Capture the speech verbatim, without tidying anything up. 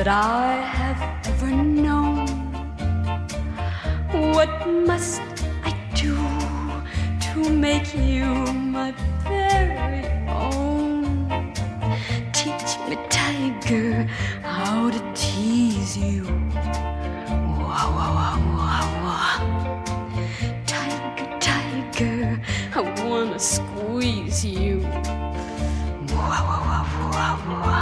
that I have ever known. What must I do to make you my very own? Teach me, tiger, how to tease you. Wah, wah, wah, wah, wah. Tiger, tiger, I wanna squeeze you. Wah, wah, wah, wah, wah.